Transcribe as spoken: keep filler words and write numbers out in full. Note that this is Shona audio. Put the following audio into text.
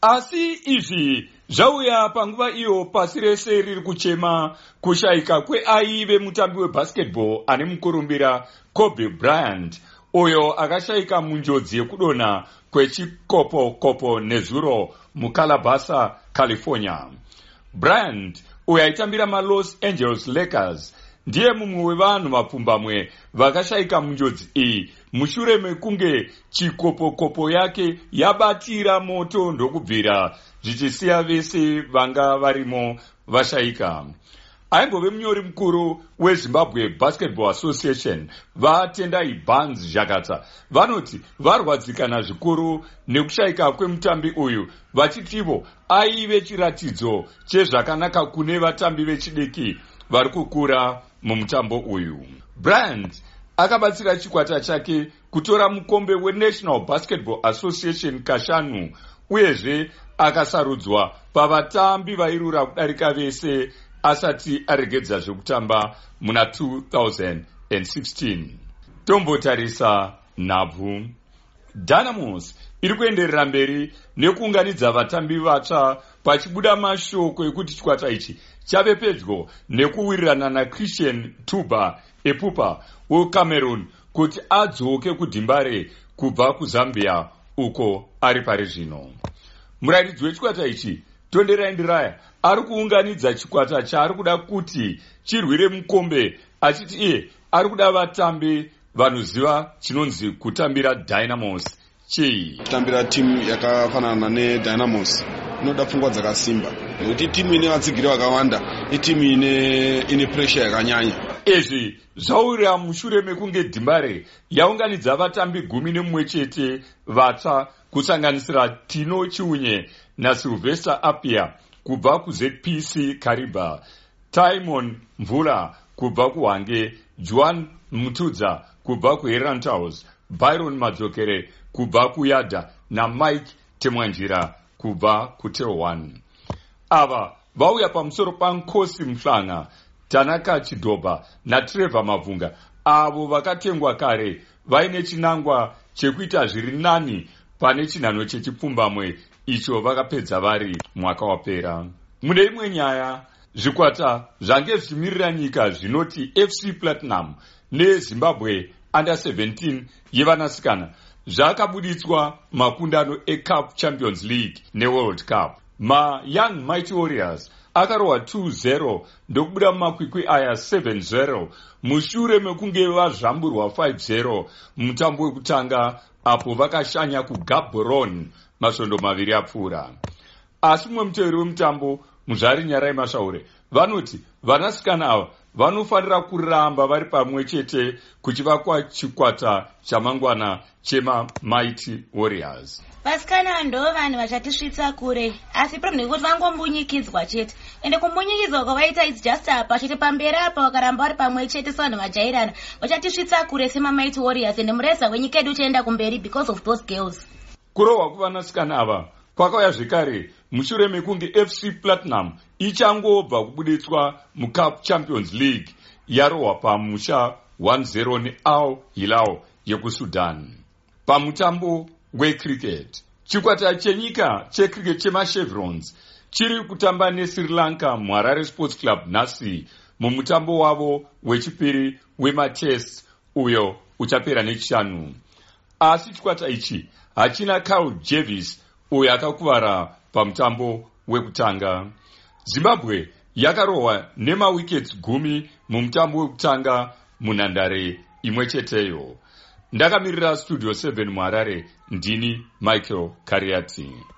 Asi izvi zvauya panguva iyo pasi rese riri kuchema kushaika kweaive mutambi webasketball ane mukurumbira Kobe Bryant, uyo akashaika munjodzi yekudonha kwechikopo kopo nezuro muCalabasa, California. Bryant, uyo aitambira maLos Angeles Lakers, ndiye mumwe wevanhu vapfumbamwe vakashaika munjodzi iyi mushure mekunge chikopokopo yake yabatira moto ndokubvira zvichisiya vese vanga varimo vashaika. Aimbove munyori mukuru weZimbabwe Basketball Association vaTendai Barnes Zhakata vanoti varwadzikana zvikuru nekushaika kwemutambi uyu, vachitivo aive chiratidzo chezvakanaka kune vatambi vechidiki vari kukura mumutambo uyu. Bryant akabatsira chikwata chake kutora mukombe weNational Basketball Association kashanu, uyezve akasarudzwa pavatambi vairura kudarika vese asati aregedza zvekutamba muna two thousand sixteen. Tombotarisa nhabvu. Dynamos iri kuenderera mberi nekuunganidza vatambi vatsva pachibuda mashoko ekuti chikwata ichi chave pedyo nekuwirirana naChristian Tuba Epupa weCameroon kuti adzoke kudhimbare kubva kuZambia uko ari pari zvino. Murairidzi wechikwata ichi Tonderai Ndiraya ari kuunganidza chikwata chaari kuda kuti chirwire mukombe, achiti iye ari kuda vatambi vanoziva chinonzi kutambira Dynamos. Chei kutambira timu yakafanana neDynamos inoda pfungwa dzakasimba, nekuti timu ine vatsigiri vakawanda, itimu ine ine pressure yakanyanya. Izvi zvaurira mushure mekunge Dhimbare yaunganidza vatambi gumi nemumwe chete vatsva kusanganisira Tino Chiunye naSylvester Appiah kubva kuZ P C Kariba, Timon Mvula kubva kuHwange, Juan Mutudza kubva kuHerentals, Byron Madzokere kubva kuYada naMike Temwanjira kubva kuTelwan. Ava vauya pamusoro paNkosi Mhlanga, Tanaka Chidobha naTrevor Mavunga, avo vakatengwa kare vaine chinangwa chekuita zviri nani pane chinhano chechipfumbamwe icho vakapedza vari mwaka wapera. Mune imwe nyaya, zvikwata zvange zvichimirira nyika zvinoti F C Platinum neZimbabwe Under seventeen yevanasikana zvakabuditswa makundano eCup Champions League neWorld Cup. Ma Young Mighty Warriors akarohwa two zero ndokubuda mumakwikwi aya seven zero mushure mekunge vazvamburwa five zero mutambo wekutanga apo vakashanya kuGaborone masvondo maviri apfuura. Asi mumwe muteveri wemutambo, Muzvari Nyarai Mashaure, vanoti vanasikana ava vanofanira kuramba vari pamwe chete kuchivakwa chikwata chamangwana chema Mighty Warriors. Vasikana ndo vanhu vachatisvitsa kure, asi problem ndekuti vangombunyikidzwa chete, ende kumbunyikidzwa kwavaita it's just apa chete pamberi apa vakaramba vari pamwe chete sevanhu vajairana vachatisvitsa kure sema Mighty Warriors, ende mureza wenyika yedu uchaenda kumberi because of those girls. Kurohwa kuvanasikana ava kwakauya zvekare mushure mekunge F C Platinum ichangobva kubuditswa muCup Champions League yarohwa pamusha one zero neAl Hilal yekuSudan. Pamutambo wecricket, chikwata chenyika checricket chemaChevrons chiri kutamba neSri Lanka muHarare Sports Club nhasi mumutambo wavo wechipiri wematest uyo uchapera nechishanu. Asi chikwata ichi hachina Carl Jervis uyo akakuvara pamutambo wekutanga. Zimbabwe yakarohwa nemawickets gumi mumutambo wekutanga munhandare imwe cheteyo. Ndakamirira Studio seven muHarare, ndini Michael Kariati.